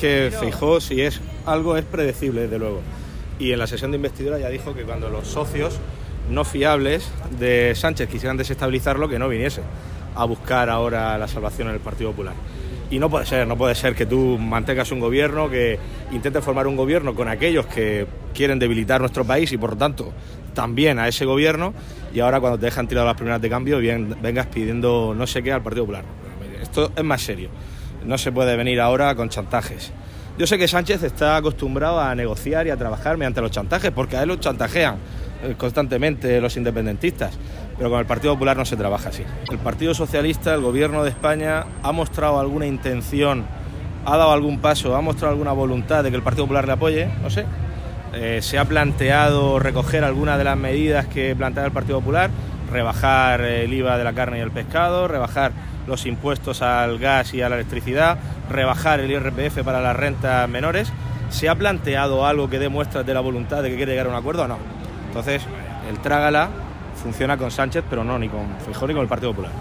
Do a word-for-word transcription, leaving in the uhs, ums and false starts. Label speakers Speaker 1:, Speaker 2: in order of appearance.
Speaker 1: que Feijóo, si es algo, es predecible, desde luego. Y en la sesión de investidura ya dijo que cuando los socios no fiables de Sánchez quisieran desestabilizarlo, que no viniese a buscar ahora la salvación en el Partido Popular. Y no puede ser, no puede ser que tú mantengas un gobierno, que intentes formar un gobierno con aquellos que quieren debilitar nuestro país y por lo tanto también a ese gobierno, y ahora cuando te dejan tirado las primeras de cambio bien, vengas pidiendo no sé qué al Partido Popular. Esto es más serio, no se puede venir ahora con chantajes. Yo sé que Sánchez está acostumbrado a negociar y a trabajar mediante los chantajes, porque a él lo chantajean constantemente los independentistas, pero con el Partido Popular no se trabaja así. El Partido Socialista, el Gobierno de España, ha mostrado alguna intención, ha dado algún paso, ha mostrado alguna voluntad de que el Partido Popular le apoye, no sé. Eh, se ha planteado recoger algunas de las medidas que plantea el Partido Popular, rebajar el I V A de la carne y el pescado, rebajar los impuestos al gas y a la electricidad, rebajar el I R P F para las rentas menores. ¿Se ha planteado algo que dé muestras de la voluntad de que quiere llegar a un acuerdo o no? Entonces, el trágala funciona con Sánchez, pero no ni con Feijóo ni con el Partido Popular.